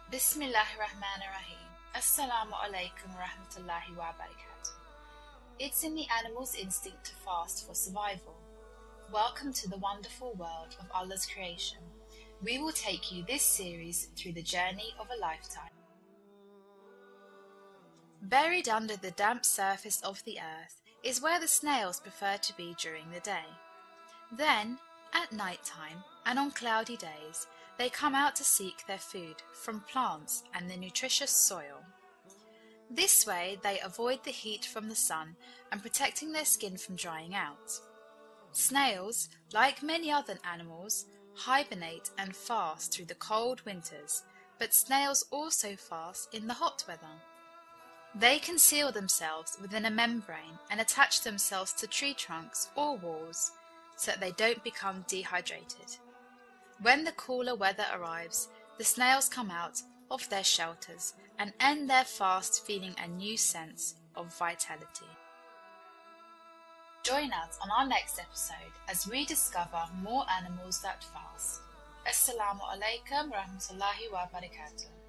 Bismillahirrahmanirrahim. Assalamu alaikum rahmatullahi wa barakatuh. It's in the animal's instinct to fast for survival. Welcome to the wonderful world of Allah's creation. We will take you this series through the journey of a lifetime. Buried under the damp surface of the earth is where the snails prefer to be during the day. Then, at night time and on cloudy days, they come out to seek their food from plants and the nutritious soil. This way they avoid the heat from the sun and protecting their skin from drying out. Snails, like many other animals, hibernate and fast through the cold winters, but snails also fast in the hot weather. They conceal themselves within a membrane and attach themselves to tree trunks or walls so that they don't become dehydrated. When the cooler weather arrives, the snails come out of their shelters and end their fast feeling a new sense of vitality. Join us on our next episode as we discover more animals that fast. Assalamu alaikum rahmatullahi wa barakatuh.